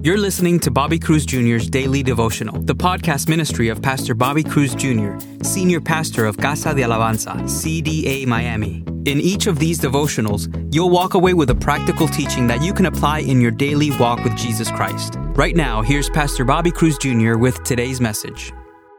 You're listening to Bobby Cruz Jr.'s Daily Devotional, the podcast ministry of Pastor Bobby Cruz Jr., Senior Pastor of Casa de Alabanza, CDA Miami. In each of these devotionals, you'll walk away with a practical teaching that you can apply in your daily walk with Jesus Christ. Right now, here's Pastor Bobby Cruz Jr. with today's message.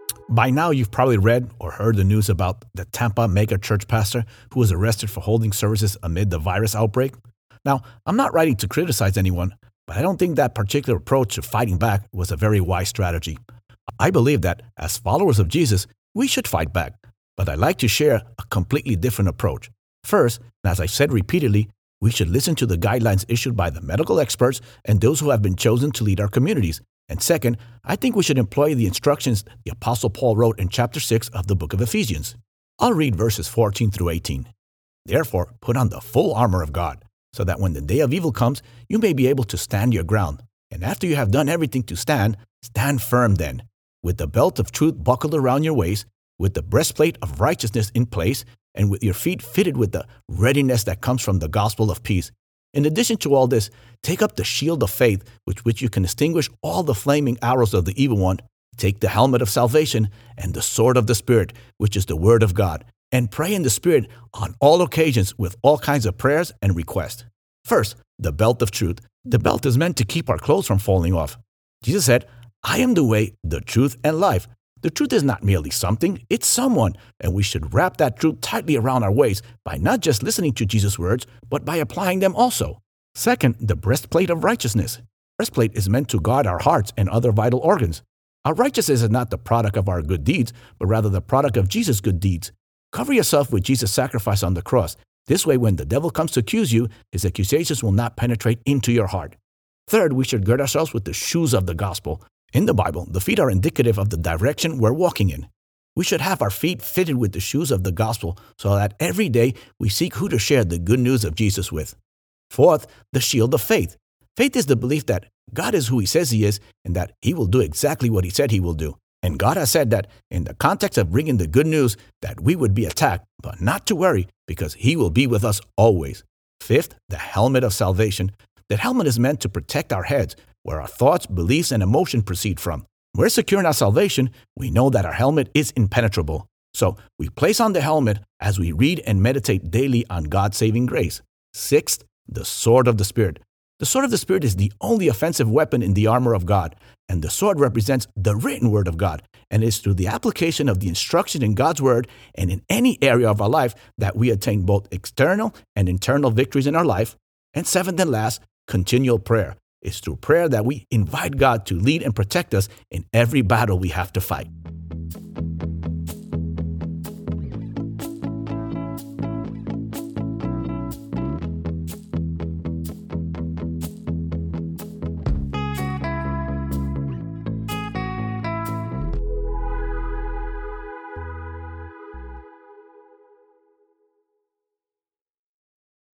By now, you've probably read or heard the news about the Tampa mega church pastor who was arrested for holding services amid the virus outbreak. Now, I'm not writing to criticize anyone, but I don't think that particular approach to fighting back was a very wise strategy. I believe that as followers of Jesus, we should fight back, but I'd like to share a completely different approach. First, and as I've said repeatedly, we should listen to the guidelines issued by the medical experts and those who have been chosen to lead our communities. And second, I think we should employ the instructions the Apostle Paul wrote in chapter 6 of the book of Ephesians. I'll read verses 14 through 18. Therefore, put on the full armor of God, so that when the day of evil comes, you may be able to stand your ground. And after you have done everything to stand, stand firm then, with the belt of truth buckled around your waist, with the breastplate of righteousness in place, and with your feet fitted with the readiness that comes from the gospel of peace. In addition to all this, take up the shield of faith, with which you can extinguish all the flaming arrows of the evil one. Take the helmet of salvation and the sword of the Spirit, which is the word of God, and pray in the Spirit on all occasions with all kinds of prayers and requests. First, the belt of truth. The belt is meant to keep our clothes from falling off. Jesus said, I am the way, the truth, and life. The truth is not merely something, it's someone, and we should wrap that truth tightly around our waist by not just listening to Jesus' words, but by applying them also. Second, the breastplate of righteousness. The breastplate is meant to guard our hearts and other vital organs. Our righteousness is not the product of our good deeds, but rather the product of Jesus' good deeds. Cover yourself with Jesus' sacrifice on the cross. This way, when the devil comes to accuse you, his accusations will not penetrate into your heart. Third, we should gird ourselves with the shoes of the gospel. In the Bible, the feet are indicative of the direction we're walking in. We should have our feet fitted with the shoes of the gospel so that every day we seek who to share the good news of Jesus with. Fourth, the shield of faith. Faith is the belief that God is who he says he is and that he will do exactly what he said he will do. And God has said that in the context of bringing the good news that we would be attacked, but not to worry because he will be with us always. Fifth, the helmet of salvation. The helmet is meant to protect our heads, where our thoughts, beliefs, and emotion proceed from. We're secure in our salvation. We know that our helmet is impenetrable. So we place on the helmet as we read and meditate daily on God's saving grace. Sixth, the sword of the Spirit. The sword of the Spirit is the only offensive weapon in the armor of God, and the sword represents the written word of God, and it's through the application of the instruction in God's word and in any area of our life that we attain both external and internal victories in our life. And seventh and last, continual prayer. It's through prayer that we invite God to lead and protect us in every battle we have to fight.